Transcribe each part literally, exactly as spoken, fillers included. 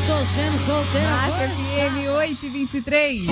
tô sendo solteiro. Massa F M oito e vinte e três.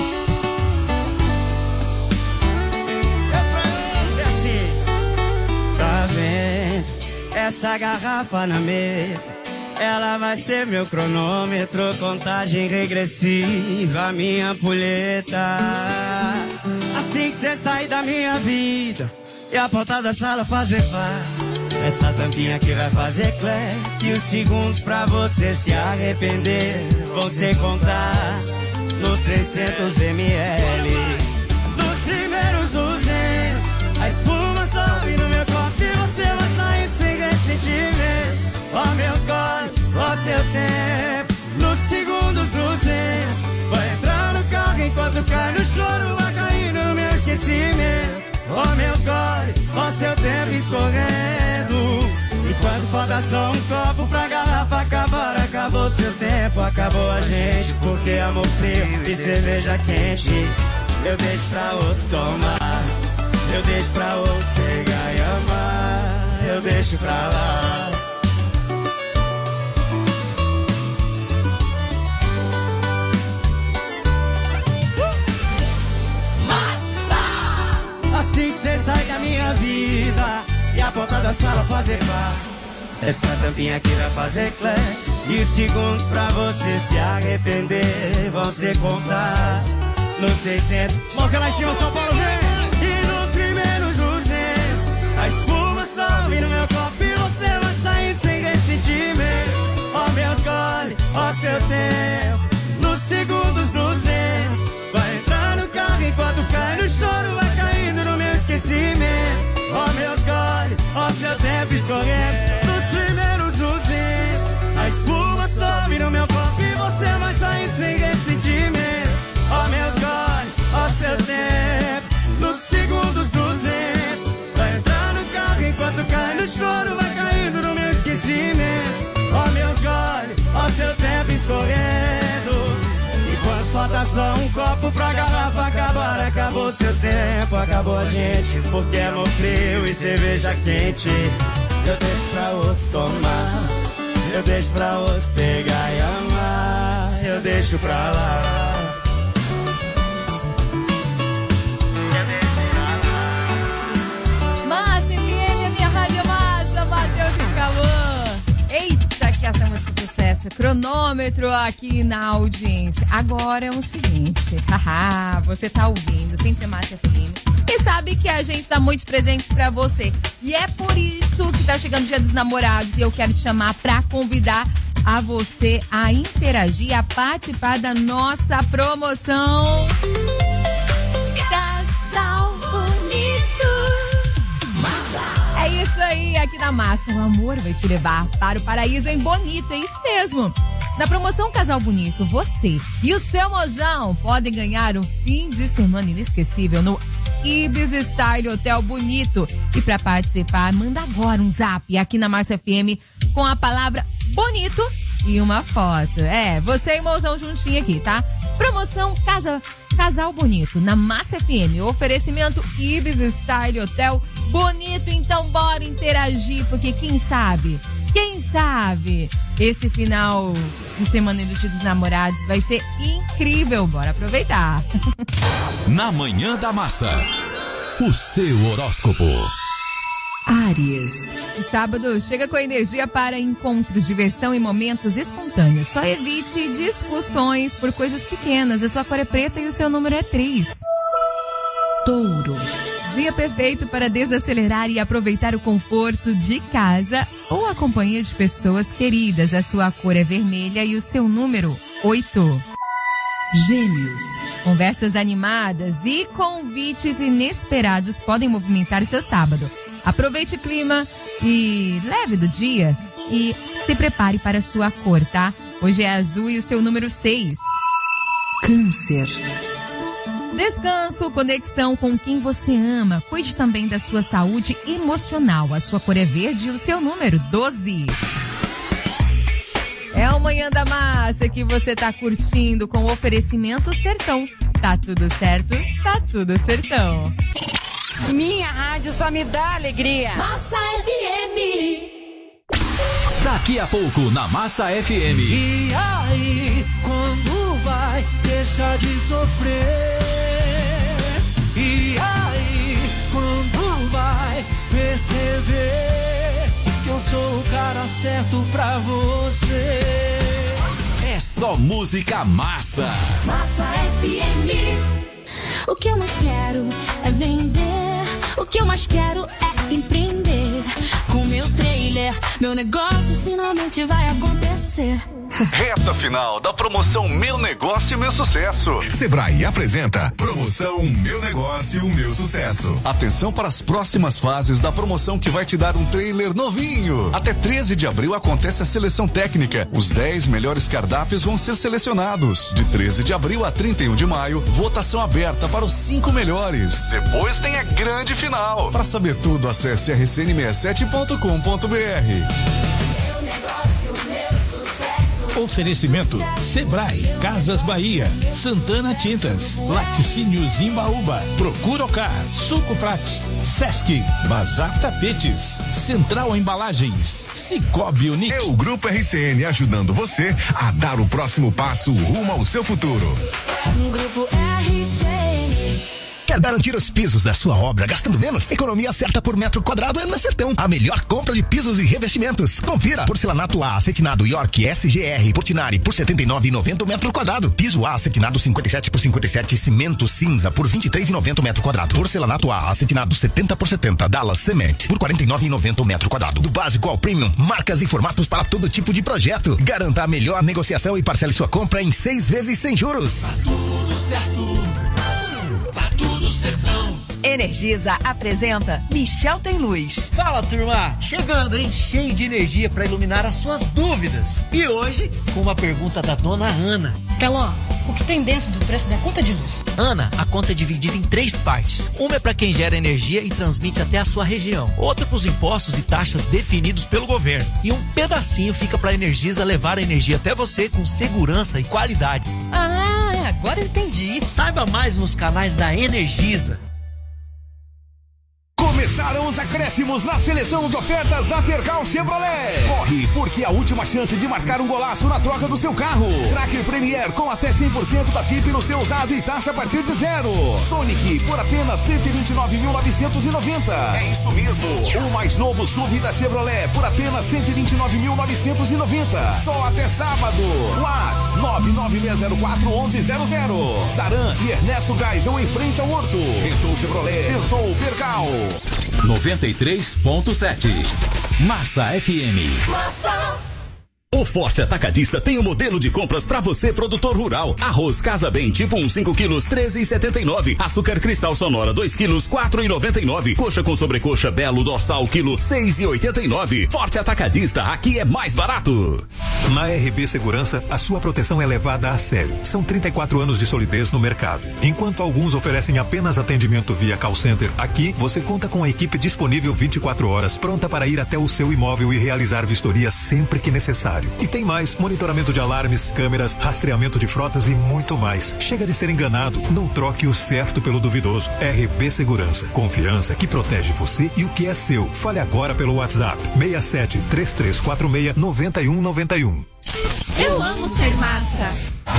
Tá vendo essa garrafa na mesa? Ela vai ser meu cronômetro, contagem regressiva, minha ampulheta. Assim que cê sair da minha vida e a porta da sala fazer pá, essa tampinha que vai fazer clack, e os segundos pra você se arrepender vão ser contados nos seiscentos mililitros. Nos primeiros duzentos, a espuma sobe no meu copo e você vai saindo sem ressentimento. Ó meus goles, ó seu tempo. Nos segundos duzentos, vai entrar no carro enquanto cai no choro, vai caindo no meu esquecimento. Ó meus goles, ó seu tempo escorrendo. E quando falta só um copo pra garrafa acabar, acabou seu tempo, acabou a gente. Porque amor frio e cerveja quente eu deixo pra outro tomar, eu deixo pra outro pegar e amar, eu deixo pra lá. Assim que cê sai da minha vida e a porta da sala fazer pá, essa tampinha aqui vai fazer clack, e os segundos pra você se arrepender vão ser contados nos seiscentos. Mãozinha lá em cima, São Paulo, vem! E nos primeiros duzentos, a espuma sobe no meu copo e você vai saindo sem ressentimento. Ó meus goles, ó seu tempo. Nos segundos duzentos, vai entrar no carro enquanto cai no choro, vai caindo no meu esquecimento. Ó meus goles, ó seu tempo escorrendo. Nos primeiros duzentos, a espuma sobe no meu copo e você vai saindo sem ressentimento. Ó meus goles, ó seu tempo. Nos segundos duzentos, vai entrar no carro enquanto cai no choro, vai caindo no meu esquecimento. Ó meus goles, ó seu tempo escorrendo. E quando falta só um copo pra garrafa acabar, acabou seu tempo, acabou a gente. Porque amor frio e cerveja quente eu deixo pra outro tomar, eu deixo pra outro pegar e amar, eu deixo pra lá. Essa música é sucesso, cronômetro aqui na audiência. Agora é o seguinte, haha, você tá ouvindo sempre Massa F M e sabe que a gente dá muitos presentes pra você. E é por isso que tá chegando o Dia dos Namorados e eu quero te chamar pra convidar a você a interagir, a participar da nossa promoção Casal Bonito. É isso aí, aqui na Massa, o amor vai te levar para o paraíso em Bonito, é isso mesmo. Na promoção Casal Bonito, você e o seu mozão podem ganhar um fim de semana inesquecível no Ibis Style Hotel Bonito. E para participar, manda agora um zap aqui na Massa F M com a palavra bonito e uma foto. É, você e o mozão juntinho aqui, tá? Promoção Casa, Casal Bonito na Massa F M. Oferecimento Ibis Style Hotel Bonito. Então bora interagir, porque quem sabe, quem sabe esse final de semana do Dia dos Namorados vai ser incrível. Bora aproveitar. Na Manhã da Massa, o seu horóscopo. Áries. E sábado chega com energia para encontros, diversão e momentos espontâneos. Só evite discussões por coisas pequenas. A sua cor é preta e o seu número é três. Touro. Dia perfeito para desacelerar e aproveitar o conforto de casa ou a companhia de pessoas queridas. A sua cor é vermelha e o seu número oito. Gêmeos. Conversas animadas e convites inesperados podem movimentar seu sábado. Aproveite o clima e leve do dia e se prepare para a sua cor, tá? Hoje é azul e o seu número seis. Câncer. Descanso, conexão com quem você ama. Cuide também da sua saúde emocional. A sua cor é verde e o seu número doze. É o Manhã da Massa que você tá curtindo com o oferecimento Sertão. Tá tudo certo? Tá tudo sertão. Minha rádio só me dá alegria. Massa F M. Daqui a pouco na Massa F M. E aí, quando vai deixar de sofrer? E aí, quando vai perceber que eu sou o cara certo pra você? É só música massa. Massa F M. O que eu mais quero é vender. O que eu mais quero é empreender. Com meu trailer, meu negócio finalmente vai acontecer. Reta final da promoção Meu Negócio Meu Sucesso. Sebrae apresenta Promoção Meu Negócio Meu Sucesso. Atenção para as próximas fases da promoção que vai te dar um trailer novinho. Até treze de abril acontece a seleção técnica. Os dez melhores cardápios vão ser selecionados. De treze de abril a trinta e um de maio, votação aberta para os cinco melhores. Depois tem a grande final. Para saber tudo, acesse r c n sessenta e sete ponto com ponto b r. Meu negócio, meu sucesso. Oferecimento Sebrae, Casas Bahia, Santana Tintas, Laticínios Imbaúba, Procuracar, Suco Prates, Sesc, Bazar Tapetes, Central Embalagens, Cicobi Unique. É o Grupo R C N ajudando você a dar o próximo passo rumo ao seu futuro. Grupo R C N. Quer garantir os pisos da sua obra gastando menos? Economia certa por metro quadrado é na Sertão. A melhor compra de pisos e revestimentos. Confira. Porcelanato A, acetinado York S G R, Portinari por setenta e nove reais e noventa centavos metro quadrado. Piso A, acetinado cinquenta e sete por cinquenta e sete, cimento cinza por vinte e três reais e noventa centavos metro quadrado. Porcelanato A, acetinado setenta por setenta, Dallas Cement por quarenta e nove reais e noventa centavos metro quadrado. Do básico ao premium, marcas e formatos para todo tipo de projeto. Garanta a melhor negociação e parcele sua compra em seis vezes sem juros. Tá tudo certo. Tá tudo sertão. Energisa apresenta Michel Tem Luz. Fala, turma! Chegando, hein? Cheio de energia para iluminar as suas dúvidas. E hoje, com uma pergunta da dona Ana. Peló, o que tem dentro do preço da conta de luz? Ana, a conta é dividida em três partes. Uma é para quem gera energia e transmite até a sua região. Outra para os impostos e taxas definidos pelo governo. E um pedacinho fica para a Energisa levar a energia até você com segurança e qualidade. Ah, agora eu entendi. Saiba mais nos canais da Energisa. Começaram os acréscimos na seleção de ofertas da Percal Chevrolet. Corre, porque é a última chance de marcar um golaço na troca do seu carro. Tracker Premier com até cem por cento da F I P no seu usado e taxa a partir de zero. Sonic por apenas cento e vinte e nove mil novecentos e noventa. É isso mesmo. O mais novo S U V da Chevrolet por apenas cento e vinte e nove mil novecentos e noventa. Só até sábado. WhatsApp nove nove seis zero quatro um um zero zero. Saran e Ernesto Geisel em frente ao Horto. Pensou Chevrolet, pensou Percal. noventa e três ponto sete Massa F M. Massa. O Forte Atacadista tem um modelo de compras para você, produtor rural. Arroz Casa Bem, tipo um, cinco quilos, treze reais e setenta e nove. Açúcar Cristal Sonora, dois quilos, quatro reais e noventa e nove. Coxa com sobrecoxa Belo Dorsal, quilo, seis reais e oitenta e nove. Forte Atacadista, aqui é mais barato. Na R B Segurança, a sua proteção é levada a sério. São trinta e quatro anos de solidez no mercado. Enquanto alguns oferecem apenas atendimento via call center, aqui você conta com a equipe disponível vinte e quatro horas, pronta para ir até o seu imóvel e realizar vistoria sempre que necessário. E tem mais, monitoramento de alarmes, câmeras, rastreamento de frotas e muito mais. Chega de ser enganado, não troque o certo pelo duvidoso. R B Segurança, confiança que protege você e o que é seu. Fale agora pelo WhatsApp seis sete três três quatro seis nove um nove um. Eu amo ser massa.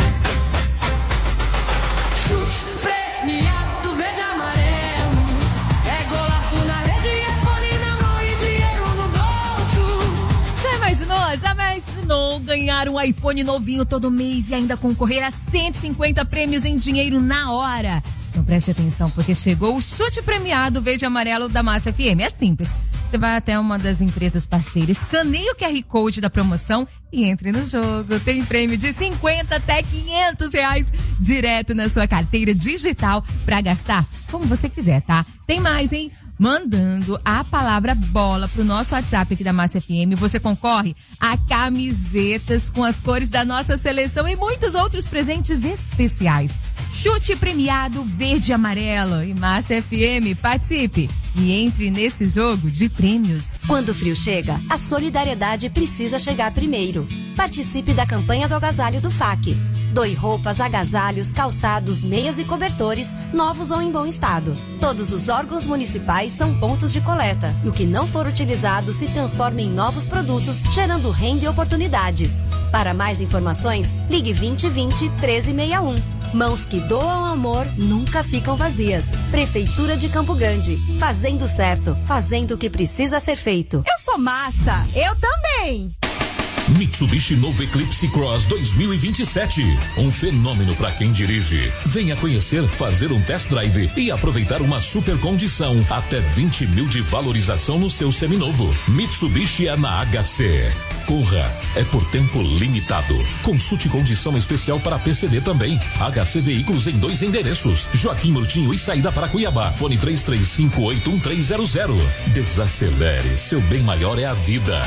Chute premiado verde amarelo. É golaço na rede, é fone na mão e dinheiro no bolso. Já imaginou? Já imaginou ganhar um iPhone novinho todo mês e ainda concorrer a cento e cinquenta prêmios em dinheiro na hora? Então preste atenção, porque chegou o chute premiado verde e amarelo da Massa F M. É simples. Você vai até uma das empresas parceiras, escaneie o Q R Code da promoção e entre no jogo. Tem prêmio de cinquenta até quinhentos reais direto na sua carteira digital para gastar como você quiser, tá? Tem mais, hein? Mandando a palavra bola pro nosso WhatsApp aqui da Massa F M, você concorre a camisetas com as cores da nossa seleção e muitos outros presentes especiais. Chute premiado verde e amarelo e Massa F M, participe e entre nesse jogo de prêmios. Quando o frio chega, a solidariedade precisa chegar primeiro. Participe da campanha do agasalho do F A C. Doe roupas, agasalhos, calçados, meias e cobertores, novos ou em bom estado. Todos os órgãos municipais são pontos de coleta. E o que não for utilizado se transforma em novos produtos, gerando renda e oportunidades. Para mais informações, ligue vinte vinte, treze sessenta e um. Mãos que doam amor nunca ficam vazias. Prefeitura de Campo Grande. Fazendo certo. Fazendo o que precisa ser feito. Eu sou massa. Eu também. Mitsubishi Novo Eclipse Cross dois mil e vinte e sete. Um fenômeno para quem dirige. Venha conhecer, fazer um test drive e aproveitar uma super condição. Até vinte mil de valorização no seu seminovo. Mitsubishi é na H C. Corra, é por tempo limitado. Consulte condição especial para P C D também. H C Veículos em dois endereços. Joaquim Murtinho e saída para Cuiabá. Fone três três cinco oito um três zero zero. Desacelere, seu bem maior é a vida.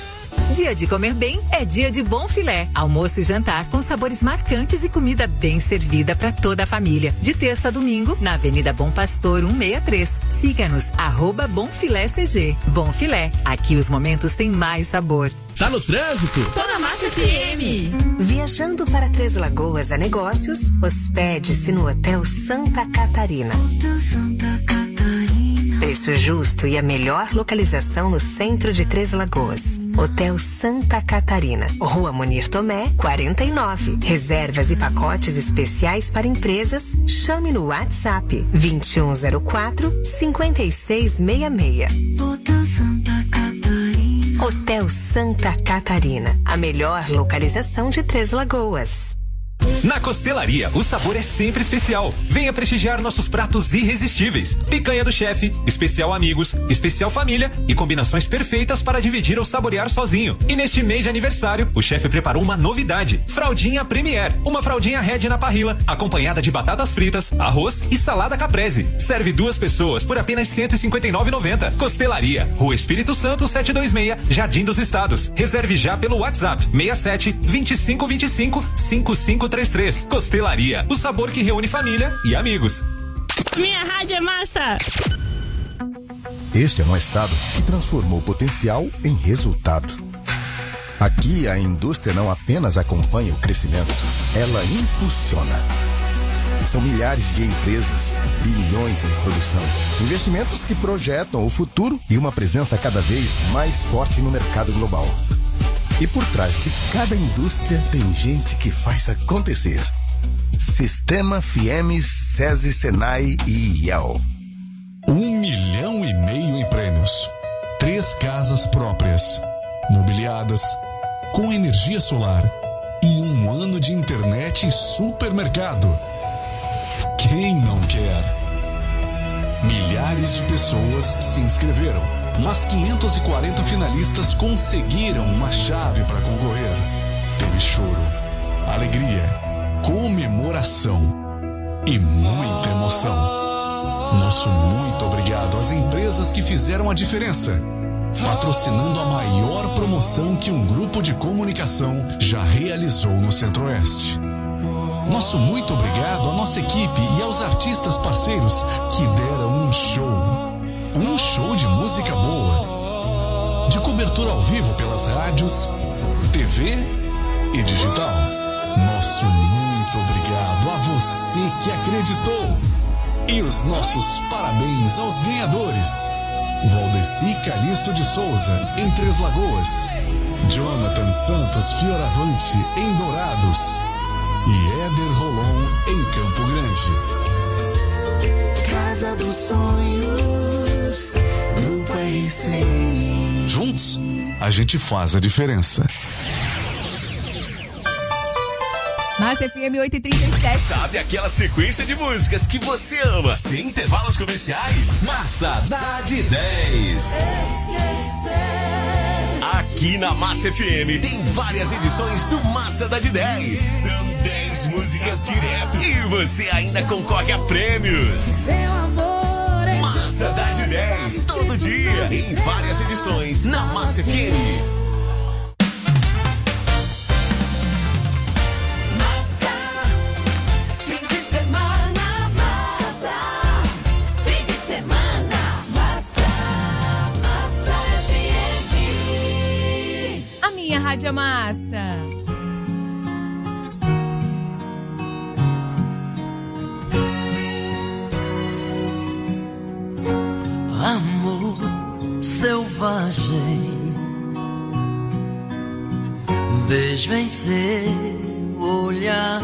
Dia de comer bem é dia de Bom Filé. Almoço e jantar com sabores marcantes e comida bem servida para toda a família. De terça a domingo, na Avenida Bom Pastor cento e sessenta e três. Siga-nos, arroba Bom Filé C G. Bom Filé, aqui os momentos têm mais sabor. Tá no trânsito? Tô na Massa F M. Viajando para Três Lagoas a negócios, hospede-se no Hotel Santa Catarina. Hotel Santa Catarina. Preço justo e a melhor localização no centro de Três Lagoas. Hotel Santa Catarina, Rua Munir Tomé, quarenta e nove. Reservas e pacotes especiais para empresas. Chame no WhatsApp vinte e um zero quatro, cinquenta e seis sessenta e seis. Hotel Santa Catarina. Hotel Santa Catarina, a melhor localização de Três Lagoas. Na Costelaria, o sabor é sempre especial. Venha prestigiar nossos pratos irresistíveis. Picanha do chefe, especial amigos, especial família e combinações perfeitas para dividir ou saborear sozinho. E neste mês de aniversário, o chefe preparou uma novidade: fraldinha Premier. Uma fraldinha Red na parrilla, acompanhada de batatas fritas, arroz e salada caprese. Serve duas pessoas por apenas cento e cinquenta e nove reais e noventa centavos. Costelaria, Rua Espírito Santo setecentos e vinte e seis, Jardim dos Estados. Reserve já pelo WhatsApp seis sete, vinte e cinco, vinte e cinco, cinquenta e cinco trinta e três. Costelaria, o sabor que reúne família e amigos. Minha rádio é massa. Este é um estado que transformou potencial em resultado. Aqui a indústria não apenas acompanha o crescimento, ela impulsiona. São milhares de empresas, bilhões em produção, investimentos que projetam o futuro e uma presença cada vez mais forte no mercado global. E por trás de cada indústria tem gente que faz acontecer. Sistema Fimes, SESI, Senai e I E L. Um milhão e meio em prêmios. Três casas próprias, mobiliadas, com energia solar e um ano de internet e supermercado. Quem não quer? Milhares de pessoas se inscreveram, mas quinhentos e quarenta finalistas conseguiram uma chave para concorrer. Teve choro, alegria, comemoração e muita emoção. Nosso muito obrigado às empresas que fizeram a diferença, patrocinando a maior promoção que um grupo de comunicação já realizou no Centro-Oeste. Nosso muito obrigado à nossa equipe e aos artistas parceiros que deram um show. Um show de música boa, de cobertura ao vivo pelas rádios, T V e digital. Nosso muito obrigado a você que acreditou. E os nossos parabéns aos ganhadores: Valdeci Calixto de Souza, em Três Lagoas; Jonathan Santos Fioravante, em Dourados; e Éder Rolon, em Campo Grande. Casa dos Sonhos, Grupo R C. Juntos, a gente faz a diferença. Massa F M oito e trinta e sete. Sabe aquela sequência de músicas que você ama, sem intervalos comerciais? Massa da de dez. Aqui na Massa F M tem várias edições do Massa da de dez. São dez músicas direto e você ainda concorre a prêmios. Meu amor, Massa da de dez, todo dia, em várias edições na Massa F M. Rádio Massa. vejo em seu olhar,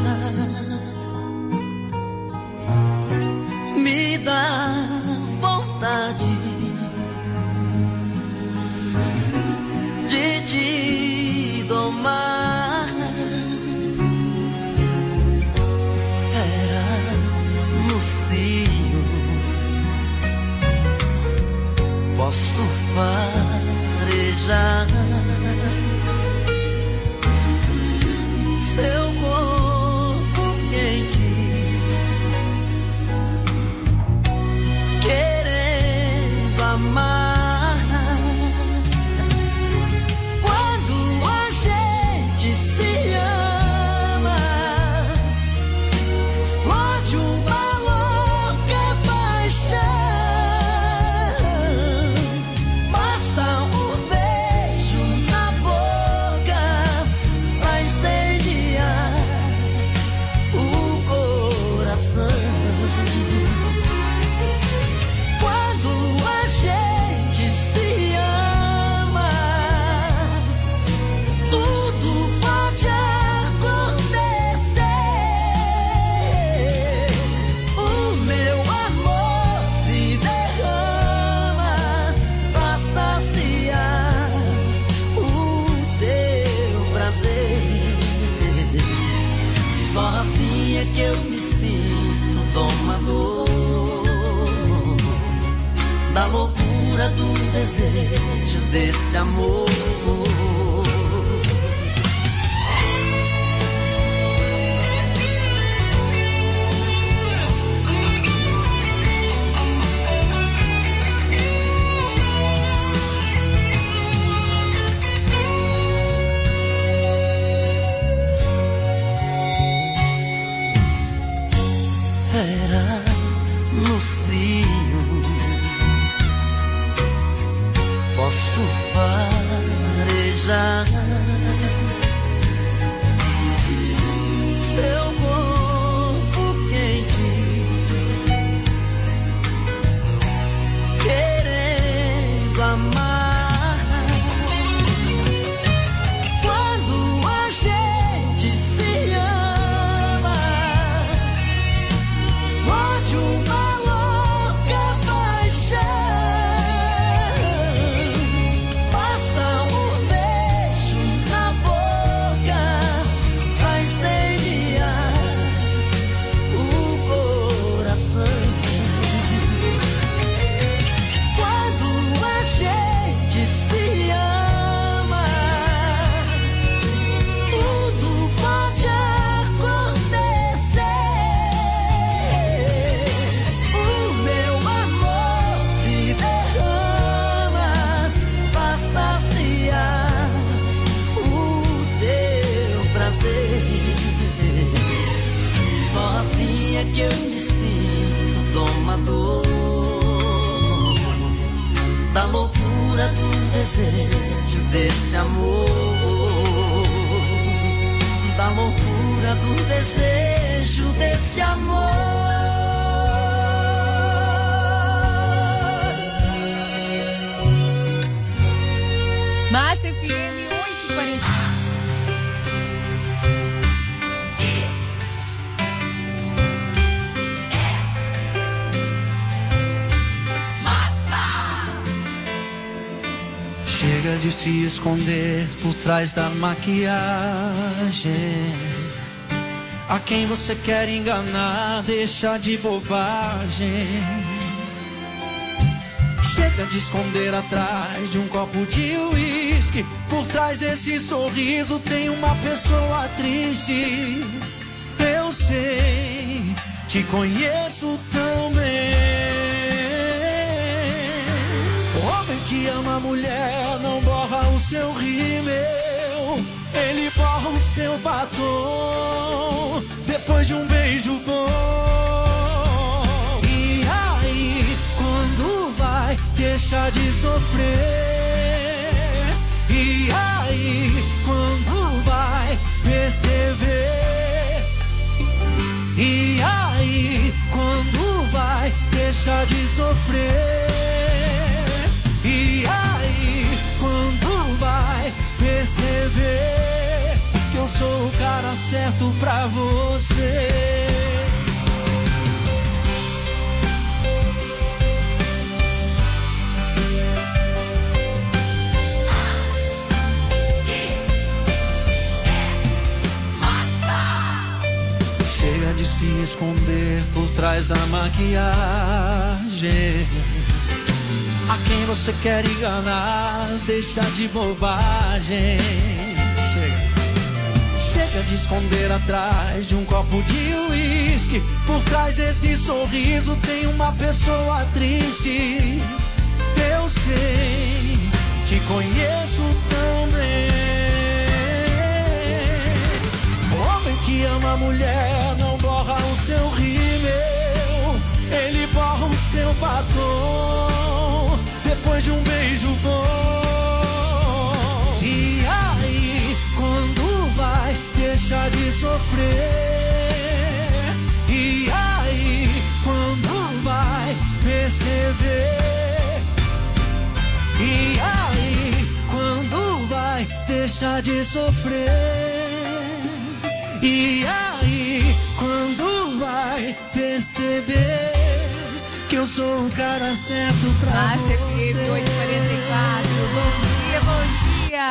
me dá vontade de te domar. Fera no cio, posso farejar seu corpo quente, querendo amar. Quando a gente se ama, explode uma louca paixão. Basta um beijo na boca pra incendiar o coração. Quando a gente se ama, tudo pode acontecer. O meu amor se derrama pra saciar o teu prazer. Só assim é que eu me sinto domador da loucura do desejo desse amor. Fera no cio, posso farejar seu corpo quente, querendo amar. Quando a gente se ama, explode uma louca paixão. Basta um beijo na boca pra incendiar o coração. Quando a gente se ama, tudo pode acontecer. O meu amor se derrama pra saciar o teu prazer. Só assim é que eu me sinto domador da loucura do desejo desse amor, da loucura do desejo desse amor. Massa F M oito e quarenta. Chega de se esconder por trás da maquiagem. A quem você quer enganar, deixa de bobagem. Chega de esconder atrás de um copo de uísque. Por trás desse sorriso tem uma pessoa triste. Eu sei, te conheço tão bem. Homem que ama a mulher não borra o seu rímel, ele borra o seu batom depois de um beijo bom. E aí, quando vai deixar de sofrer? E aí, quando vai perceber? E aí, quando vai deixar de sofrer? E aí, quando vai perceber sou o cara certo pra você. Chega de se esconder por trás da maquiagem. A quem você quer enganar, deixa de bobagem. Chega. Chega de esconder atrás de um copo de uísque. Por trás desse sorriso tem uma pessoa triste. Eu sei, te conheço tão bem. O homem que ama a mulher não borra o seu rímel, ele borra o seu batom depois de um beijo bom. E aí, quando vai deixar de sofrer? E aí, quando vai perceber? E aí, quando vai deixar de sofrer? E aí, quando vai perceber que eu sou o cara certo pra ah, você? oito e quarenta e quatro, bom dia, bom dia.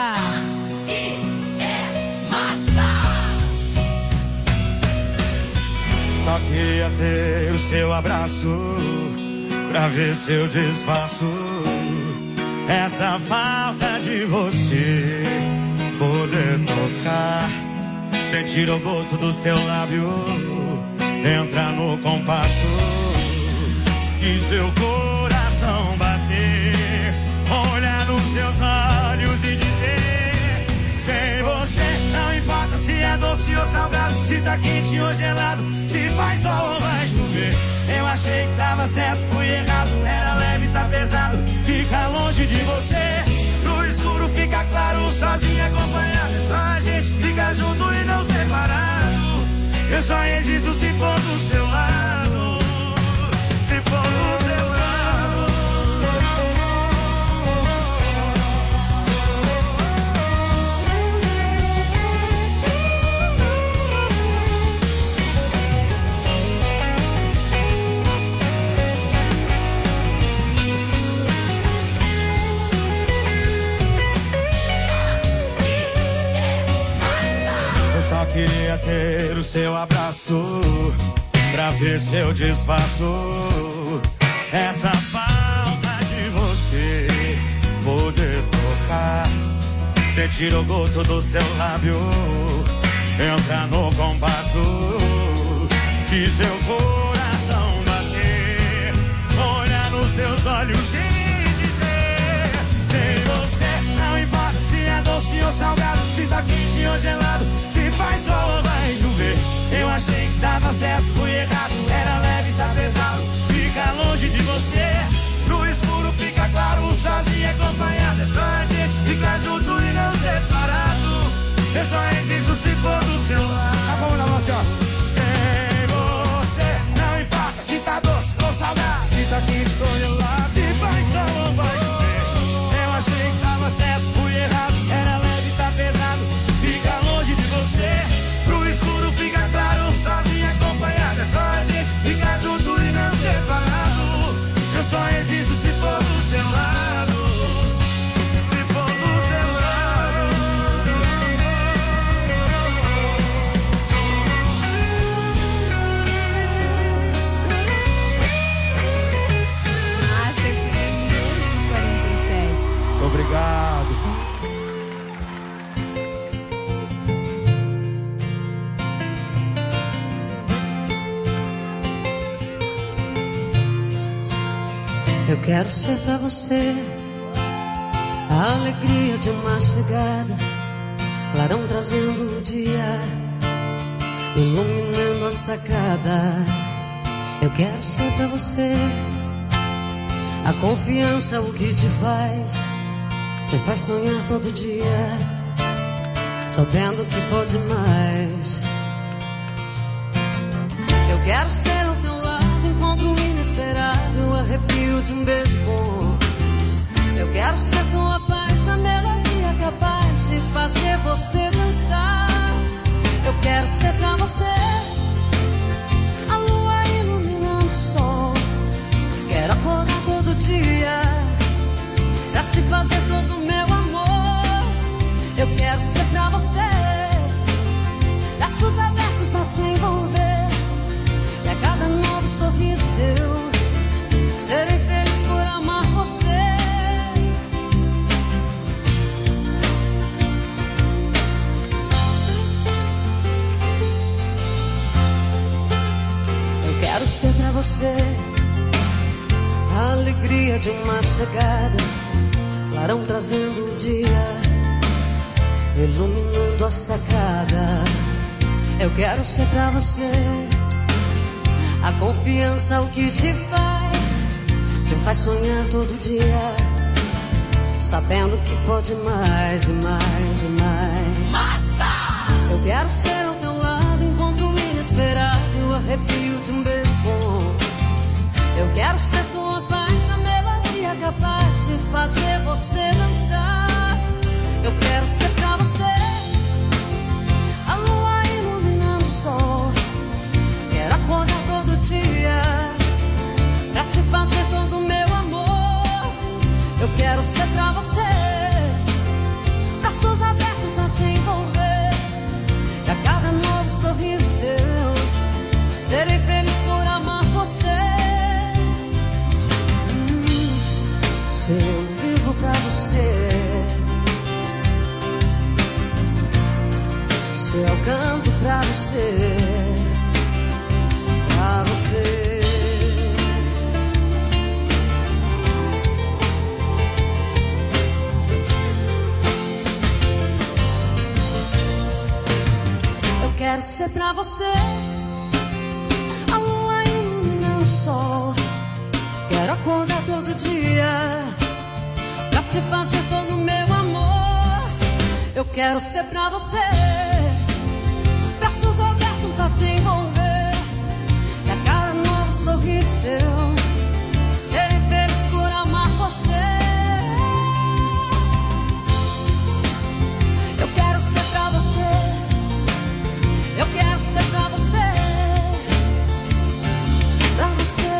Só queria ter o seu abraço pra ver se eu desfaço essa falta de você. Poder tocar, sentir o gosto do seu lábio, entrar no compasso e seu coração bater, olhar nos teus olhos e dizer: sem você não importa se é doce ou salgado, se tá quente ou gelado, se faz sol ou vai chover. Eu achei que tava certo, fui errado, era leve, tá pesado, fica longe de você. No escuro fica claro, sozinho acompanhado, só a gente fica junto e não separado. Eu só existo se for do seu lado, se for do seu lado. Só queria ter o seu abraço pra ver se eu desfaço essa falta de você. Poder tocar, sentir o gosto do seu lábio, entrar no compasso e seu coração bater, olhar nos teus olhos e dizer: sem você não importa se é doce ou salgado, se tá quente ou gelado, se faz sol ou vai chover. Eu achei que tava certo, fui errado, era leve, tá pesado, fica longe de você. No escuro fica claro, sozinho acompanhado, é só a gente ficar junto e não separado. Eu só existo se for do seu lado. Tá bom na voz, ó. Sem você não importa se tá doce ou salgado, se tá quente ou gelado, se faz sol ou vai chover. Eu achei que tava certo, fui errado, era leve, tá pesado, fica longe de você. Pro escuro fica claro, sozinho acompanhado, é só a gente ficar junto e não separado. Eu só existo se for do seu lado, se for do seu lado. Ah, você tem quarenta e sete. Obrigado. Eu quero ser pra você a alegria de uma chegada, clarão trazendo o dia, iluminando a sacada. Eu quero ser pra você a confiança, o que te faz, te faz sonhar todo dia, sabendo que pode mais. Eu quero ser ao teu lado, encontro inesperado, arrepio de um beijo bom. Eu quero ser tua paz, a melodia capaz de fazer você dançar. quero ser pra você a lua iluminando o sol. Quero acordar todo dia pra te fazer todo o meu amor. Eu quero ser pra você braços abertos a te envolver. E a cada novo sorriso teu serei feliz por amar você. Eu quero ser pra você a alegria de uma chegada, clarão trazendo o dia, iluminando a sacada. Eu quero ser pra você a confiança, o que te faz, te faz sonhar todo dia, sabendo que pode mais e mais e mais. Massa! Eu quero ser ao teu lado, encontro inesperado, arrepio de um beijo bom. Eu quero ser tua paz, a melodia capaz de fazer você dançar. Eu quero ser pra você a lua iluminando o sol. Quero acordar todo dia pra te fazer todo o meu amor. Eu quero ser pra você braços abertos a te envolver. E a cada novo sorriso teu serei feliz por amar você. hum, Se eu vivo pra você, se eu canto pra você, pra você. Eu quero ser pra você a lua iluminando o sol. Quero acordar todo dia pra te fazer todo o meu amor. Eu quero ser pra você braços abertos a te envolver. E a cada novo sorriso teu serei feliz por amar você. Eu quero ser pra você, eu quero ser pra você, pra você.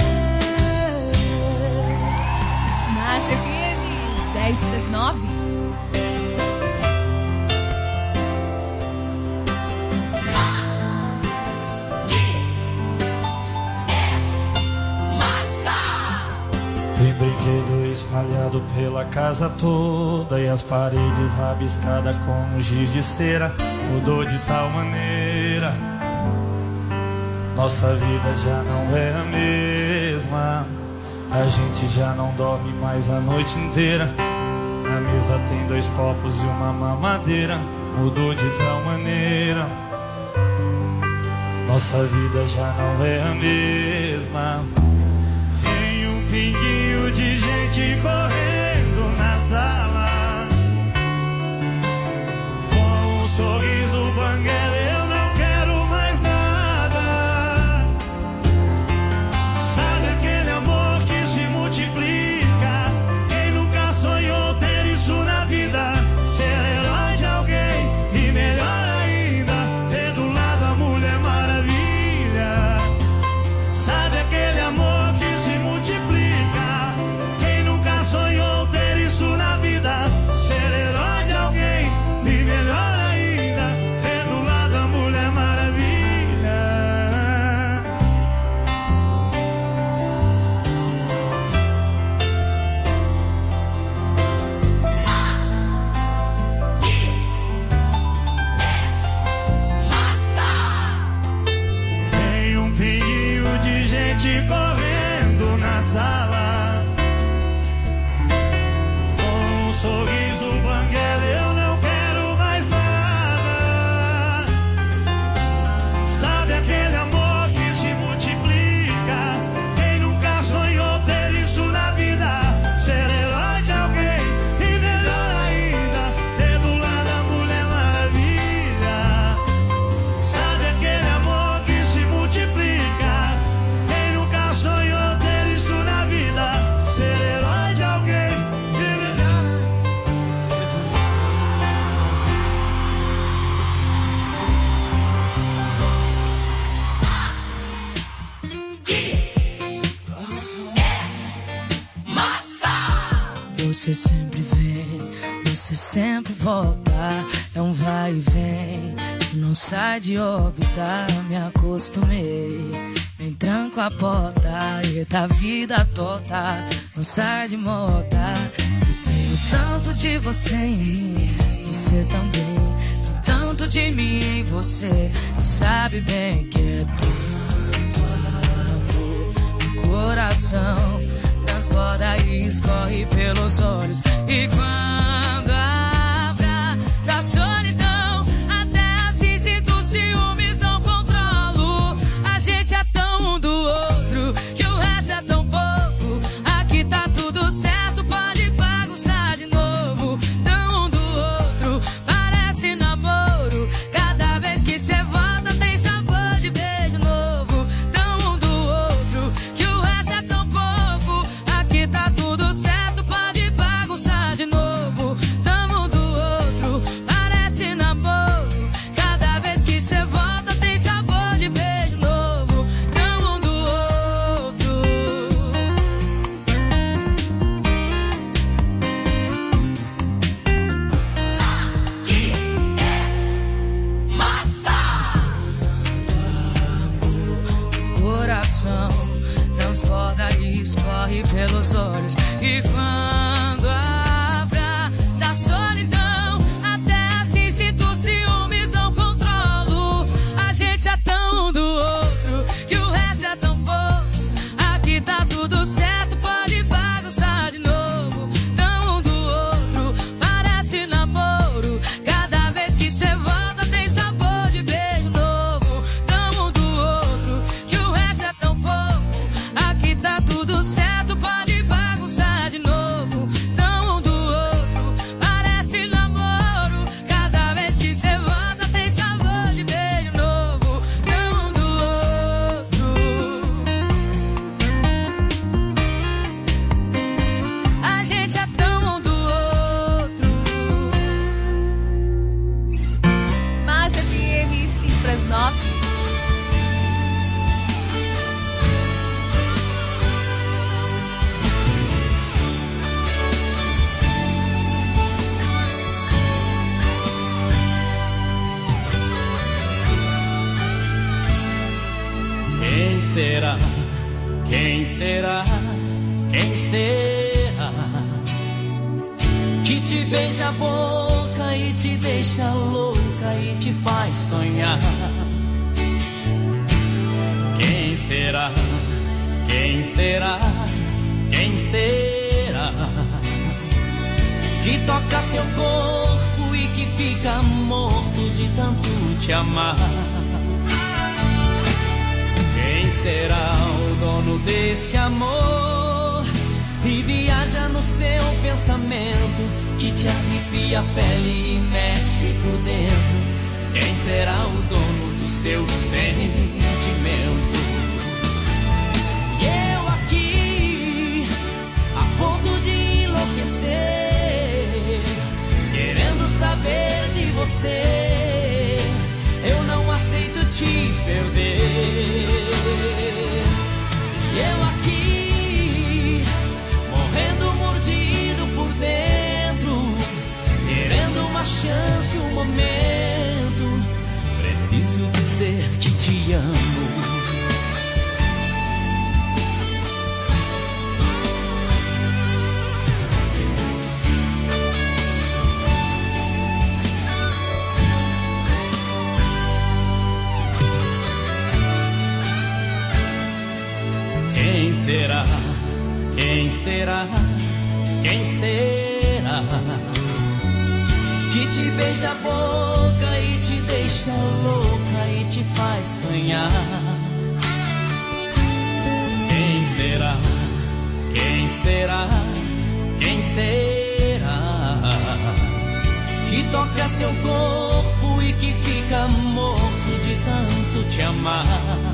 Massa F M, dez para as nove. Tem brinquedo espalhado pela casa toda e as paredes rabiscadas como giz de cera. Mudou de tal maneira, nossa vida já não é a mesma. A gente já não dorme mais a noite inteira. Na mesa tem dois copos e uma mamadeira. Mudou de tal maneira, nossa vida já não é a mesma. Tem um pinguinho de gente correndo na sala, com um sorriso banguela, eu não quero mais nada. Sabe aquele amor que se multiplica? Quem nunca sonhou ter isso na vida? Ser herói de alguém e melhor ainda, ter do lado a Mulher Maravilha. Sabe aquele amor que se multiplica? Quem nunca sonhou Você sempre vem, você sempre volta. É um vai e vem, não sai de órbita. Me acostumei, nem tranco a porta. E da vida torta, não sai de moda. Tenho tanto de você em mim, você também. Tem tanto de mim em você, e sabe bem que é tanto amor. O coração transborda e escorre pelos olhos. E quando abraça a solidão, até assim sinto ciúmes, não controlo. A gente é tão um do outro, que o resto é tão pouco. Aqui tá tudo certo, pode bagunçar de novo. Tão um do outro, parece namoro. Cada vez que cê volta tem sabor de beijo novo. Tão um do outro, que o resto é tão pouco. Aqui tá tudo certo, pode bagunçar de novo. Tamo um do outro, parece namoro. Cada vez que cê volta tem sabor de beijo novo. Tamo um do outro. Aqui é massa. Coração transborda e escorre pelos olhos. E quando abraça a solidão, até assim sinto ciúmes, não controlo. A gente é tão um do outro, que o resto é tão pouco. Aqui tá tudo certo, pode bagunçar de novo. Tão um do outro, parece namoro. Cada vez que cê volta tem sabor de beijo novo. Tão um do outro, que o resto é tão pouco. Aqui tá tudo certo, pode bagunçar de novo. Tão um do outro, parece namoro. Cada vez que cê volta tem sabor de beijo novo. Tão um do outro. A gente é tão um do outro. Massa F M, cinco para as nove. Quem será? Quem será? Quem será? Que te beija a boca e te deixa louca e te faz sonhar. Quem será? Quem será? Quem será? Que toca seu corpo e que fica morto de tanto te amar. Quem será o dono desse amor e viaja no seu pensamento, que te arrepia a pele e mexe por dentro? Quem será o dono do seu sentimento? E eu aqui, a ponto de enlouquecer, querendo saber de você. Eu não aceito te perder. E eu aqui, morrendo mordido por dentro, querendo uma chance, um momento. Preciso dizer que te amo. Quem será? Quem será? Quem será? Que te beija a boca e te deixa louca e te faz sonhar. Quem será? Quem será? Quem será? Que toca seu corpo e que fica morto de tanto te amar.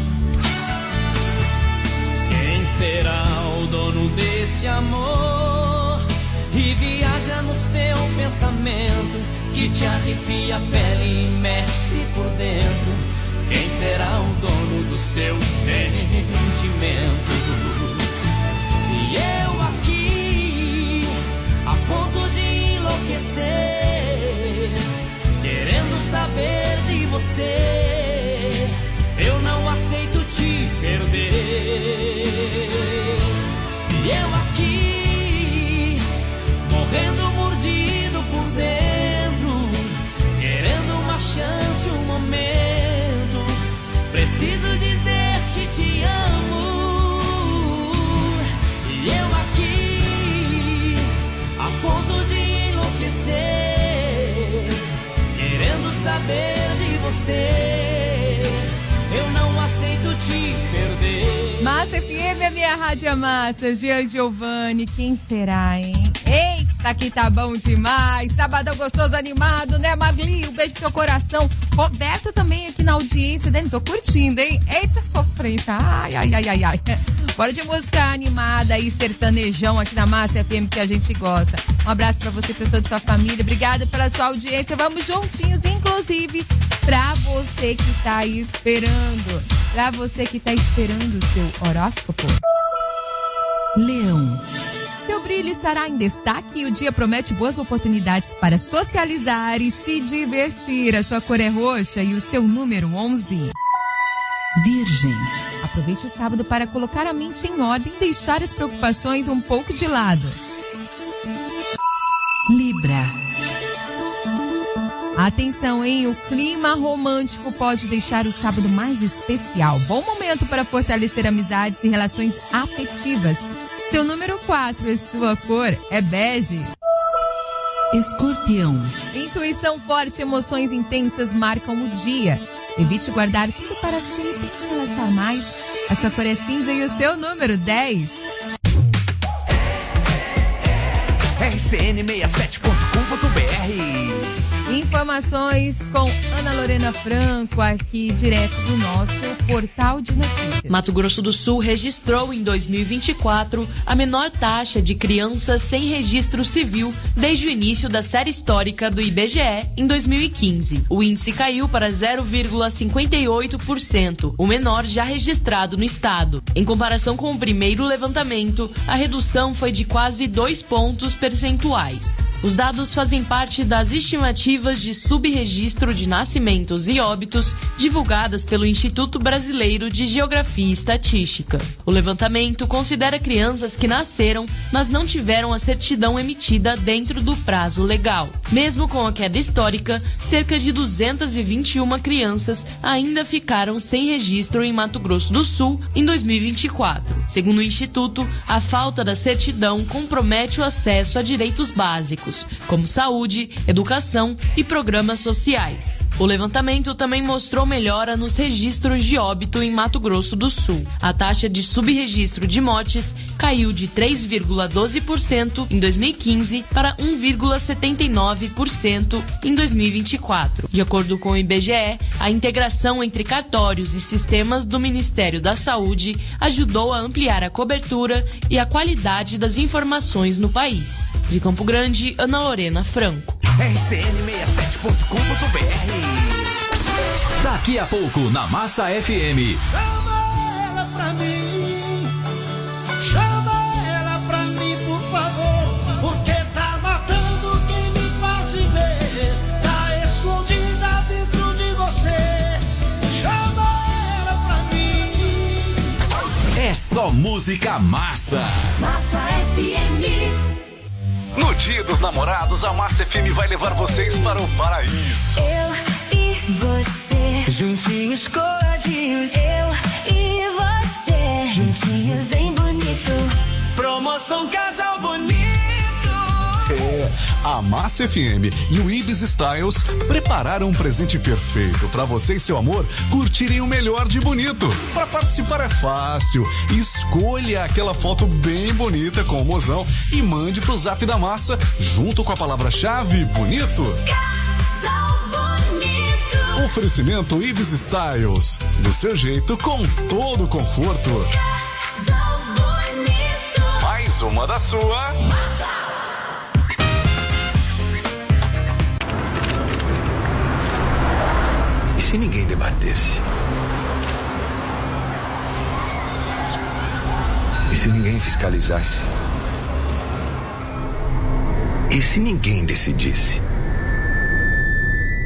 Quem será o dono desse amor e viaja no seu pensamento, que te arrepia a pele e mexe por dentro? Quem será o dono do seu sentimento? E eu aqui, a você. Eu não aceito te perder. E eu aqui, morrendo mordido por dentro, querendo uma chance, um momento. Preciso dizer que te amo. E eu aqui, a ponto de enlouquecer, querendo saber de você. Eu não aceito te perder. Massa F M, a minha rádio massa. Jean Giovanni, quem será, hein? Eita, que tá bom demais. Sabadão gostoso, animado, né, Magli? Um beijo no seu coração. Roberto também aqui na audiência, Dani, tô curtindo, hein? Eita, sofrência. Ai, ai, ai, ai, ai. Bora de música animada e sertanejão aqui na Massa F M que a gente gosta. Um abraço pra você e pra toda a sua família. Obrigada pela sua audiência. Vamos juntinhos, inclusive, pra você que tá aí esperando. Pra você que tá esperando o seu horóscopo. Leão. Seu brilho estará em destaque e o dia promete boas oportunidades para socializar e se divertir. A sua cor é roxa e o seu número onze. Virgem. Aproveite o sábado para colocar a mente em ordem e deixar as preocupações um pouco de lado. Libra. Atenção, hein? O clima romântico pode deixar o sábado mais especial. Bom momento para fortalecer amizades e relações afetivas. Seu número quatro e sua cor é bege. Escorpião. Intuição forte e emoções intensas marcam o dia. Evite guardar tudo para si e tente relaxar mais. A sua cor é cinza e o seu número dez. R C N sessenta e sete ponto com ponto B R. Informações com Ana Lorena Franco, aqui direto do nosso portal de notícias. Mato Grosso do Sul registrou em dois mil e vinte e quatro a menor taxa de crianças sem registro civil desde o início da série histórica do I B G E em dois mil e quinze. O índice caiu para zero vírgula cinquenta e oito por cento, o menor já registrado no estado. Em comparação com o primeiro levantamento, a redução foi de quase dois pontos percentuais. Os dados fazem parte das estimativas de subregistro de nascimentos e óbitos divulgadas pelo Instituto Brasileiro de Geografia e Estatística. O levantamento considera crianças que nasceram, mas não tiveram a certidão emitida dentro do prazo legal. Mesmo com a queda histórica, cerca de duzentas e vinte e uma crianças ainda ficaram sem registro em Mato Grosso do Sul em dois mil e vinte e quatro. Segundo o Instituto, a falta da certidão compromete o acesso a direitos básicos, como saúde, educação e programas sociais. O levantamento também mostrou melhora nos registros de óbito em Mato Grosso do Sul. A taxa de subregistro de mortes caiu de três vírgula doze por cento em dois mil e quinze para um vírgula setenta e nove por cento em dois mil e vinte e quatro. De acordo com o I B G E, a integração entre cartórios e sistemas do Ministério da Saúde ajudou a ampliar a cobertura e a qualidade das informações no país. De Campo Grande, Ana Lorena Franco. R C N sessenta e sete ponto com ponto B R. Daqui a pouco na Massa F M. Chama ela pra mim, chama ela pra mim, por favor, porque tá matando quem me faz ver, tá escondida dentro de você. Chama ela pra mim. É só música massa. Massa F M. No Dia dos Namorados, a Massa F M vai levar vocês para o paraíso. Eu e você, juntinhos coladinhos. Eu e você, juntinhos em bonito. Promoção Casal Bonito. É, a Massa F M e o Ibis Styles prepararam um presente perfeito para você e seu amor curtirem o melhor de bonito. Para participar é fácil. Escolha aquela foto bem bonita com o mozão e mande pro Zap da Massa junto com a palavra-chave bonito. Casal Bonito. Oferecimento Ibis Styles. Do seu jeito, com todo o conforto. Casal Bonito. Mais uma da sua Massa. Se ninguém debatesse? E se ninguém fiscalizasse? E se ninguém decidisse? A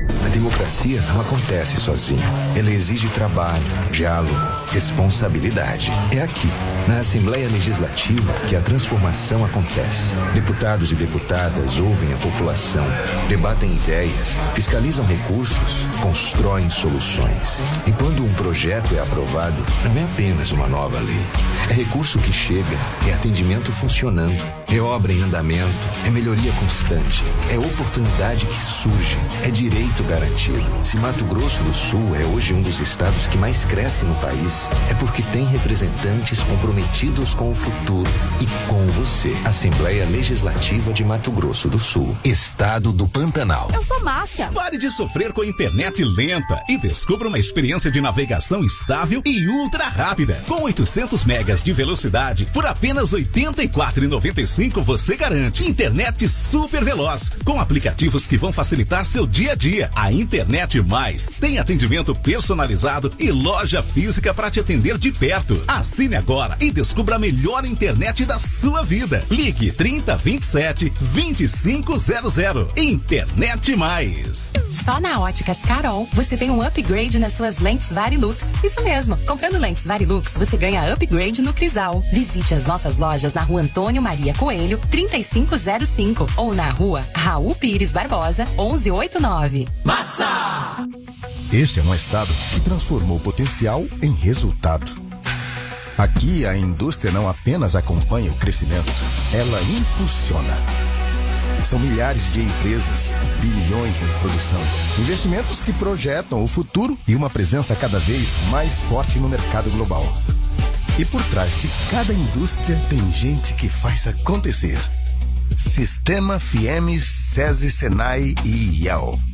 democracia não acontece sozinha. Ela exige trabalho, diálogo, responsabilidade. É aqui, na Assembleia Legislativa, que a transformação acontece. Deputados e deputadas ouvem a população, debatem ideias, fiscalizam recursos, constroem soluções. E quando um projeto é aprovado, não é apenas uma nova lei. É recurso que chega, é atendimento funcionando, é obra em andamento, é melhoria constante, é oportunidade que surge, é direito garantido. Se Mato Grosso do Sul é hoje um dos estados que mais cresce no país, é porque tem representantes comprometidos com o futuro e com você. Assembleia Legislativa de Mato Grosso do Sul, Estado do Pantanal. Eu sou Márcia. Pare de sofrer com a internet lenta e descubra uma experiência de navegação estável e ultra rápida. Com oitocentos megas de velocidade por apenas oitenta e quatro reais e noventa e cinco centavos você garante internet super veloz com aplicativos que vão facilitar seu dia a dia. A Internet Mais tem atendimento personalizado e loja física para te atender de perto. Assine agora e descubra a melhor internet da sua vida. Ligue trinta, vinte e sete, vinte e cinco zero zero. Internet Mais. Só na Óticas Carol você tem um upgrade nas suas lentes Varilux. Isso mesmo, comprando lentes Varilux você ganha upgrade no Crisal. Visite as nossas lojas na Rua Antônio Maria Coelho, trinta e cinco zero cinco ou na Rua Raul Pires Barbosa, onze oitenta e nove. Massa! Este é um estado que transformou potencial em resultado. Aqui a indústria não apenas acompanha o crescimento, ela impulsiona. São milhares de empresas, bilhões em produção, investimentos que projetam o futuro e uma presença cada vez mais forte no mercado global. E por trás de cada indústria tem gente que faz acontecer. Sistema Fiames, SESI, Senai e I E L.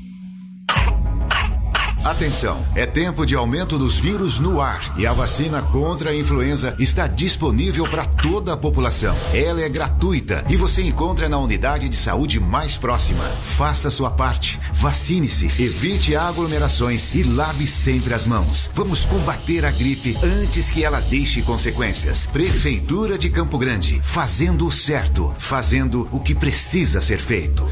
Atenção, é tempo de aumento dos vírus no ar e a vacina contra a influenza está disponível para toda a população. Ela é gratuita e você encontra na unidade de saúde mais próxima. Faça sua parte, vacine-se, evite aglomerações e lave sempre as mãos. Vamos combater a gripe antes que ela deixe consequências. Prefeitura de Campo Grande, fazendo o certo, fazendo o que precisa ser feito.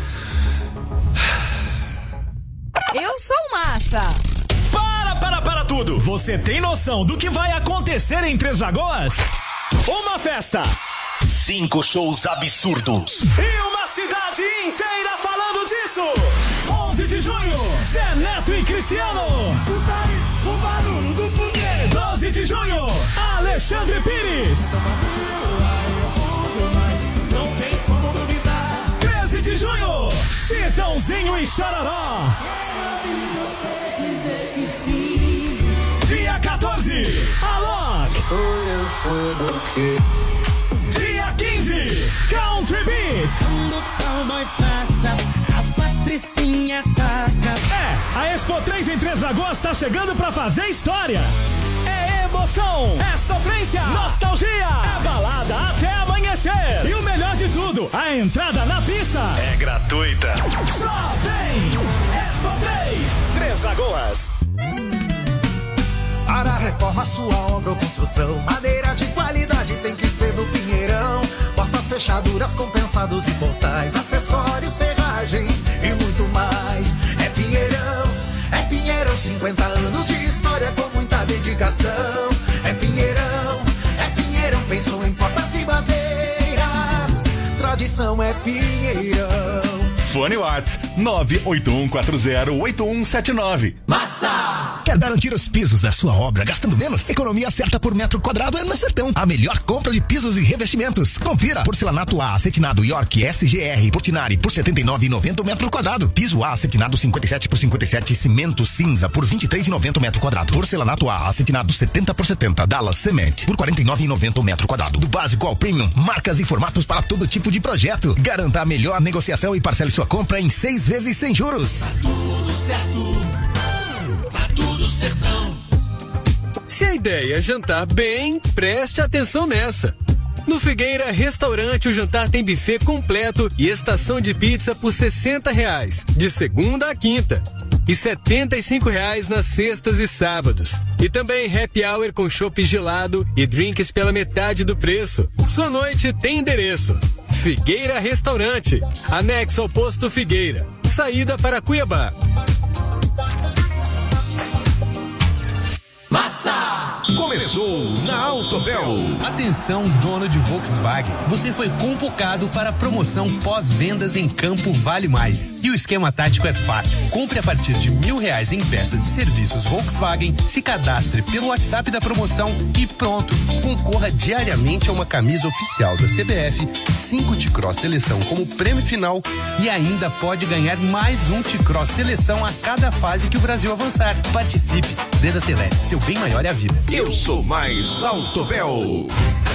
Eu sou Massa. Para, para, para tudo. Você tem noção do que vai acontecer em Três Lagoas? Uma festa. Cinco shows absurdos. E uma cidade inteira falando disso. onze de junho, Zé Neto e Cristiano. Escuta aí o barulho do foguete. doze de junho, Alexandre Pires. Não tem como duvidar. treze de junho, Chitãozinho e Chororó. Dia quatorze, Alok. Dia quinze, Country Beat. Quando o cowboy passa, as patricinhas tacam. É, a Expo três em Três Lagoas tá chegando pra fazer história. É emoção, é sofrência, nostalgia, é balada até amanhecer. E o melhor de tudo, a entrada na pista é gratuita. Só tem Expo três, Três Lagoas. Para reforma, sua obra ou construção, madeira de qualidade tem que ser do Pinheirão. Portas, fechaduras, compensados e portais, acessórios, ferragens e muito mais. É Pinheirão, é Pinheirão, cinquenta anos de história com muita dedicação. É Pinheirão, é Pinheirão, pensou em portas e madeiras. Tradição é Pinheirão. Fone Whats nove oito um quatro zero oito um sete nove. Massa! Quer garantir os pisos da sua obra gastando menos? Economia certa por metro quadrado é na Sertão. A melhor compra de pisos e revestimentos. Confira. Porcelanato A, acetinado York S G R Portinari por setenta e nove reais e noventa centavos metro quadrado. Piso A, acetinado cinquenta e sete por cinquenta e sete, cimento cinza por vinte e três reais e noventa centavos metro quadrado. Porcelanato A, acetinado setenta por setenta, Dallas Cement por quarenta e nove reais e noventa centavos metro quadrado. Do básico ao premium, marcas e formatos para todo tipo de projeto. Garanta a melhor negociação e parcele sua compra em seis vezes sem juros. Tá tudo certo, tá tudo sertão. Se a ideia é jantar bem, preste atenção nessa. No Figueira Restaurante, o jantar tem buffet completo e estação de pizza por sessenta reais, de segunda a quinta. E setenta e cinco reais nas sextas e sábados. E também happy hour com chopp gelado e drinks pela metade do preço. Sua noite tem endereço. Figueira Restaurante, anexo ao posto Figueira, saída para Cuiabá. Começou na Autobel. Atenção, dono de Volkswagen. Você foi convocado para a promoção pós-vendas em Campo Vale Mais. E o esquema tático é fácil. Compre a partir de mil reais em peças e serviços Volkswagen, se cadastre pelo WhatsApp da promoção e pronto. Concorra diariamente a uma camisa oficial da C B F, cinco T-Cross Seleção como prêmio final e ainda pode ganhar mais um T-Cross Seleção a cada fase que o Brasil avançar. Participe, desacelere. Seu bem maior é a vida. Eu sou mais Autobel.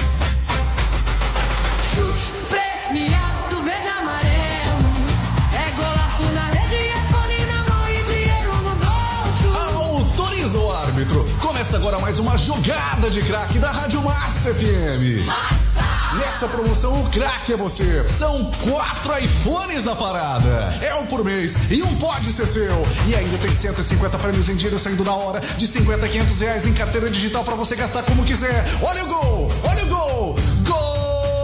Chute premiado, verde e amarelo. É golaço na rede, é fone na mão e dinheiro no bolso. Autoriza o árbitro. Começa agora mais uma jogada de craque da Rádio Massa F M. Massa! Nessa promoção, o craque é você. São quatro iPhones na parada. É um por mês e um pode ser seu. E ainda tem cento e cinquenta prêmios em dinheiro saindo na hora. De cinquenta a quinhentos reais em carteira digital pra você gastar como quiser. Olha o gol! Olha o gol! Gol!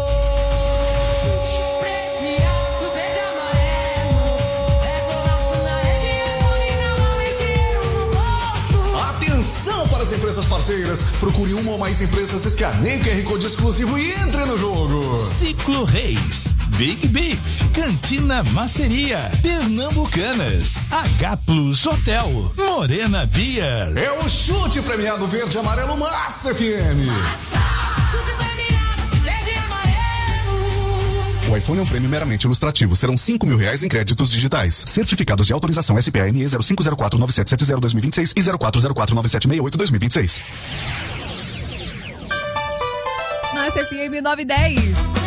Atenção para as empresas parceiras. Procure uma ou mais empresas, escaneie o Q R Code exclusivo e entre no jogo. Ciclo Reis, Big Beef, Cantina Maceria, Pernambucanas, H Plus Hotel, Morena Beer. É o chute premiado verde e amarelo Massa F M. Massa! Chute premiado, verde e amarelo. O iPhone é um prêmio meramente ilustrativo. Serão cinco mil reais em créditos digitais. Certificados de autorização S P A M E zero cinco zero quatro nove sete sete zero dois mil e vinte e seis e zero quatro zero quatro nove sete seis oito dois mil e vinte e seis. Massa F M nove e dez.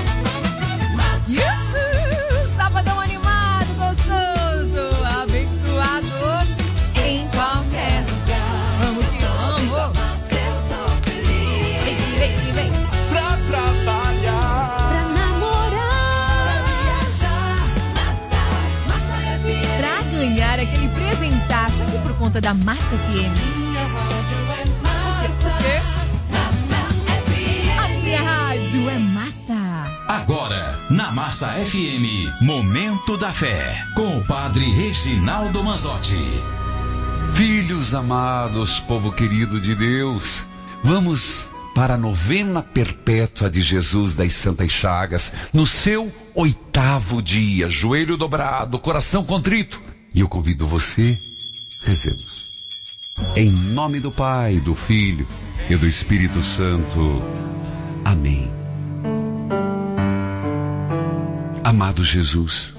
Uhul! Sabadão animado, gostoso, abençoado em qualquer lugar. Vamos que vamos. Vem, vem, vem. Pra trabalhar. Pra namorar. Pra viajar. Massa, Massa F M. Pra ganhar aquele presentaço aqui por conta da Massa F M. Minha rádio é massa. O quê? Massa F M. A minha rádio é massa. Agora, na Massa F M, Momento da Fé, com o padre Reginaldo Manzotti. Filhos amados, povo querido de Deus, vamos para a novena perpétua de Jesus das Santas Chagas, no seu oitavo dia, joelho dobrado, coração contrito. E eu convido você, rezemos. Em nome do Pai, do Filho e do Espírito Santo. Amém. Amado Jesus,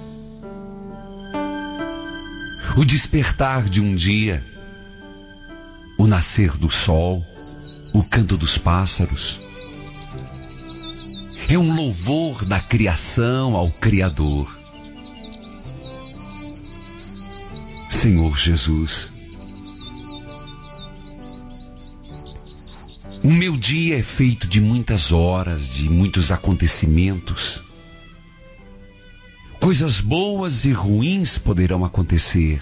o despertar de um dia, o nascer do sol, o canto dos pássaros, é um louvor da criação ao Criador. Senhor Jesus, o meu dia é feito de muitas horas, de muitos acontecimentos. Coisas boas e ruins poderão acontecer.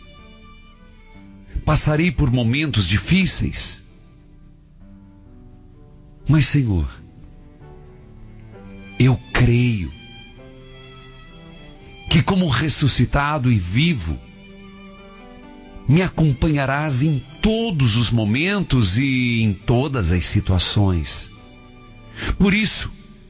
Passarei por momentos difíceis. Mas, Senhor, eu creio que, como ressuscitado e vivo, me acompanharás em todos os momentos e em todas as situações. Por isso,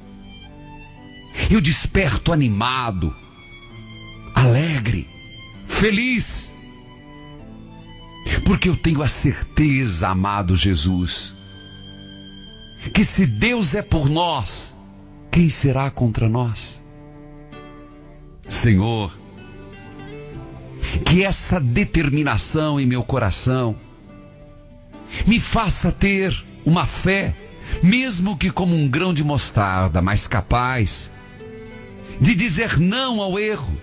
eu desperto animado, alegre, feliz, porque eu tenho a certeza, amado Jesus, que se Deus é por nós, quem será contra nós? Senhor, que essa determinação em meu coração me faça ter uma fé, mesmo que como um grão de mostarda, mas capaz de dizer não ao erro,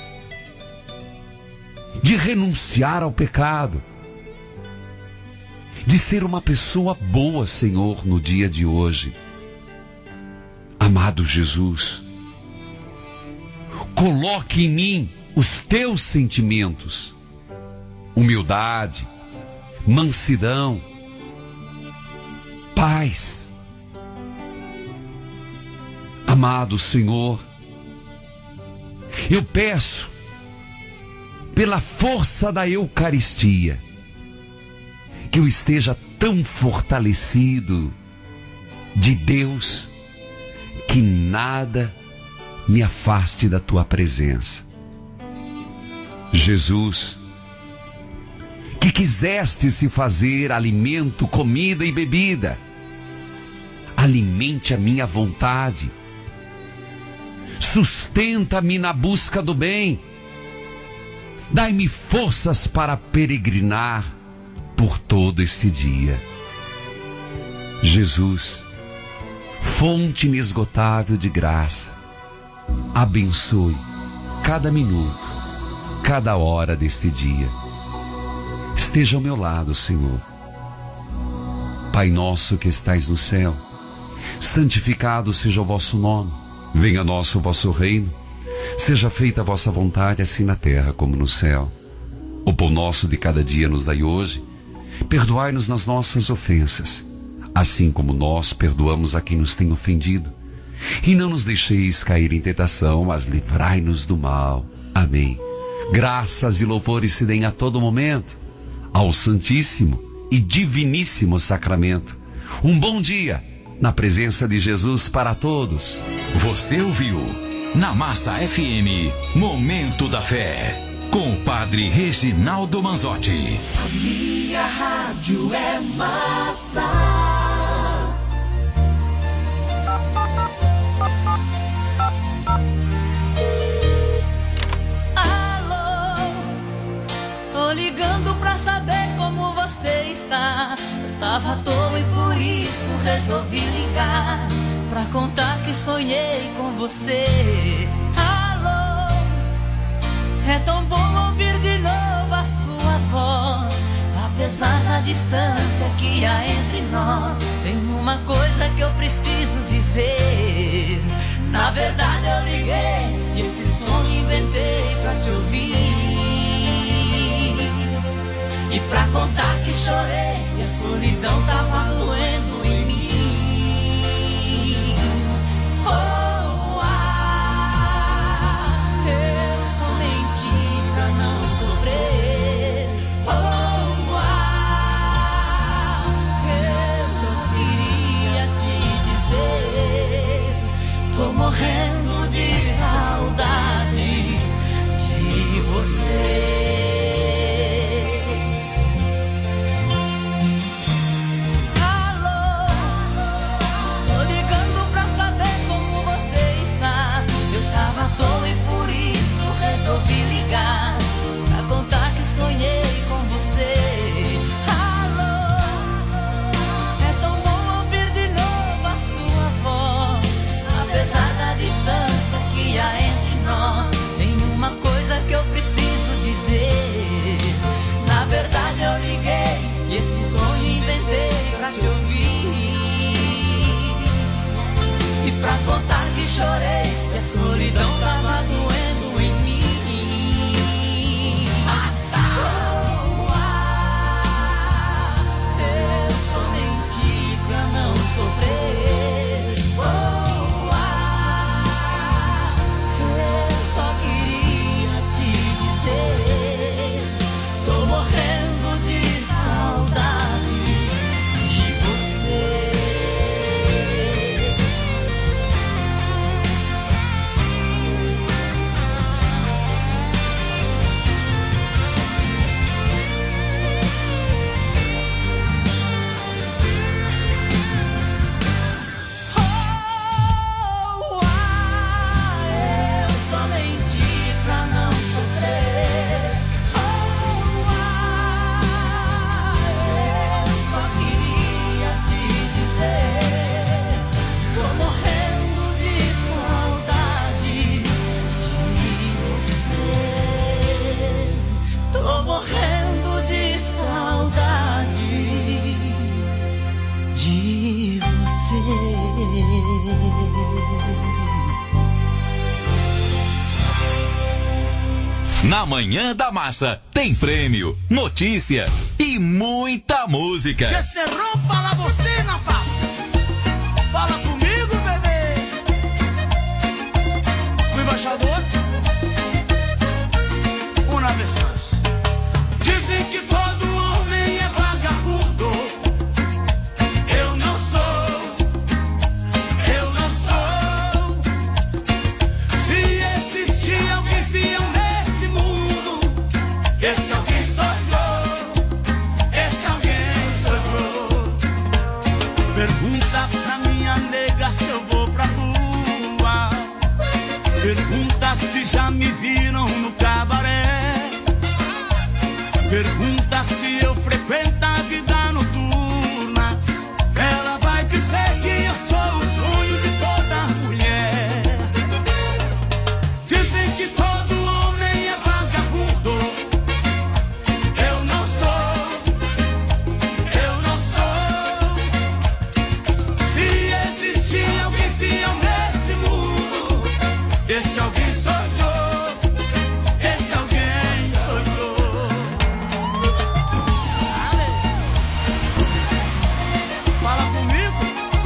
de renunciar ao pecado, de ser uma pessoa boa, Senhor, no dia de hoje. Amado Jesus, coloque em mim os teus sentimentos, humildade, mansidão, paz. Amado Senhor, eu peço, pela força da Eucaristia, que eu esteja tão fortalecido de Deus que nada me afaste da tua presença. Jesus, que quiseste se fazer alimento, comida e bebida, alimente a minha vontade, sustenta-me na busca do bem, dai-me forças para peregrinar por todo este dia. Jesus, fonte inesgotável de graça, abençoe cada minuto, cada hora deste dia. Esteja ao meu lado, Senhor. Pai nosso que estais no céu, santificado seja o vosso nome. Venha a nós o vosso reino. Seja feita a vossa vontade, assim na terra como no céu. O pão nosso de cada dia nos dai hoje. Perdoai-nos nas nossas ofensas, assim como nós perdoamos a quem nos tem ofendido. E não nos deixeis cair em tentação, mas livrai-nos do mal. Amém. Graças e louvores se deem a todo momento ao Santíssimo e Diviníssimo Sacramento. Um bom dia na presença de Jesus para todos. Você ouviu na Massa F M, Momento da Fé, com o Padre Reginaldo Manzotti. A minha rádio é massa. Tô ligando pra saber como você está. Eu tava à toa e por isso resolvi ligar, pra contar que sonhei com você. Alô, é tão bom ouvir de novo a sua voz. Apesar da distância que há entre nós, tem uma coisa que eu preciso dizer. Na verdade eu liguei e esse sonho inventei pra te ouvir, e pra contar que chorei e a solidão tava doendo em mim. Oh, ah, eu só menti pra não sofrer. Oh, ah, eu só queria te dizer, tô morrendo de saudade de você. Resolvi ligar pra contar que sonhei com você. Alô, é tão bom ouvir de novo a sua voz. Apesar da distância que há entre nós, tem uma coisa que eu preciso dizer. Na verdade eu liguei e esse sonho inventei pra te ouvir, e pra contar que chorei e a solidão tava doendo em mim. Sofrer. Oh, ah, eu só queria te dizer, tô morrendo de saudade de você. Na Manhã da Massa tem prêmio, notícia e muita música. Que se rompa la bocina, pa. Fala comigo, bebê. O embaixador, uma vez mais. Dizem que todo homem é vagabundo, Pergunta pra minha nega se eu vou pra rua. Pergunta se já me viram no cabaré. Pergunta se eu frequento a vida noturna. Ela vai dizer que eu sou o sonho de toda mulher. Dizem que todo homem é vagabundo. Eu não sou, eu não sou. Se existir alguém fiel nesse mundo, esse alguém sou eu. Esse alguém sou eu. Fala comigo.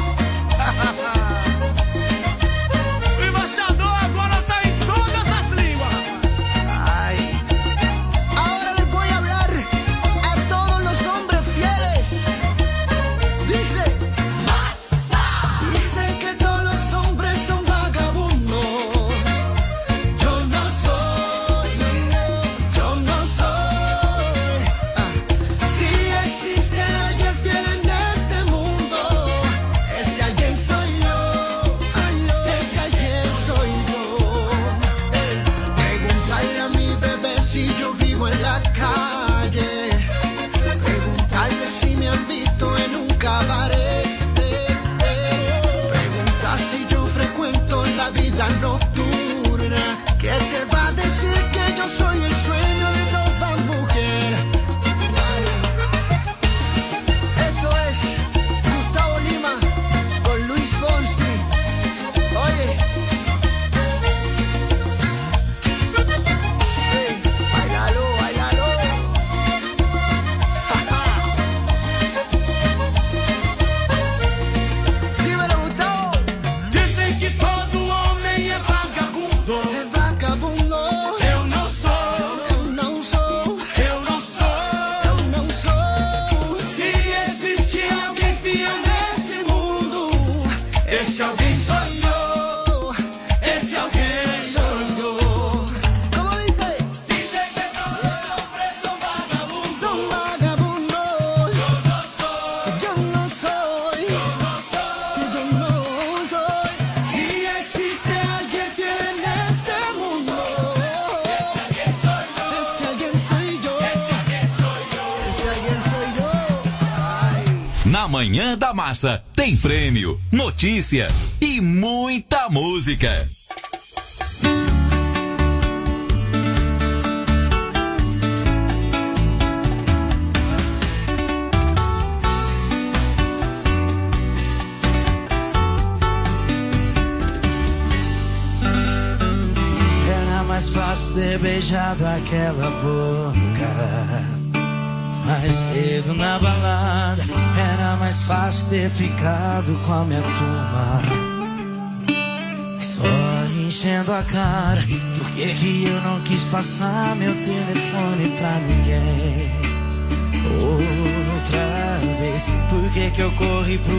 O embaixador agora tá em todas as línguas. Ay. Ahora les voy a hablar a todos los hombres fieles. Dice, masa. Dicen que todos los hombres son vagabundos. Yo no soy, yo no soy. Ah. Si existe alguien fiel en este mundo, ese alguien soy yo. Ese alguien soy yo. Eh, Preguntarle a mi bebé si yo vivo en la calle. Preguntarle si me han visto en un cabaret. Eh, eh. Pregunta si yo frecuento la vida nocturna. ¿Qué te va a decir que yo soy el sueño de toda mujer? Esto es Gustavo Lima con Luis Fonsi. Oye. Hey, bailalo, bailalo. Dímelo, Gustavo. Dizem que todo homem é vagabundo. É vagabundo. Eu não sou, Eu não sou. eu não sou. Eu não sou. Se existe alguém fiel nesse mundo, esse alguém sou eu. Esse alguém sou eu. ¿Cómo dice? Dizem que todos os hombres são vagabundos. Son vagabundos. Eu não sou, Yo no soy. eu não sou. Yo no soy. Si existe alguien fiel en este mundo, Esse alguém sou eu. ese alguien soy yo. Esse alguém sou eu. Ese alguien soy yo. Ay. Na Manhã da Massa tem prêmio, notícia e muita música. Era mais fácil ter beijado aquela boca mais cedo na balada. Era mais fácil ter ficado com a minha turma só enchendo a cara. Por que que eu não quis passar meu telefone pra ninguém outra vez? Por que que eu corri pro